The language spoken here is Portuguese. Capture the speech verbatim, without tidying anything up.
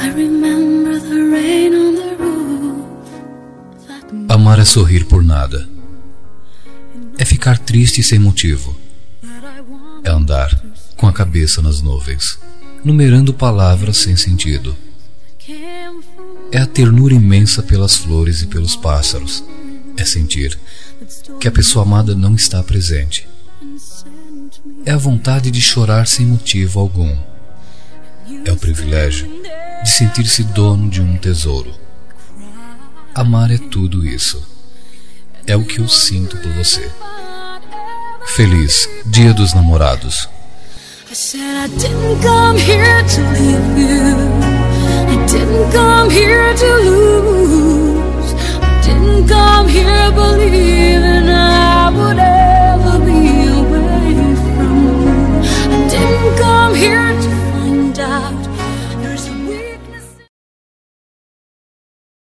Amar é sorrir por nada. É ficar triste sem motivo. É andar com a cabeça nas nuvens, numerando palavras sem sentido. É a ternura imensa pelas flores e pelos pássaros. É sentir que a pessoa amada não está presente. É a vontade de chorar sem motivo algum. É o privilégio de sentir-se dono de um tesouro. Amar é tudo isso. É o que eu sinto por você. Feliz Dia dos Namorados. I said I didn't come here to leave you.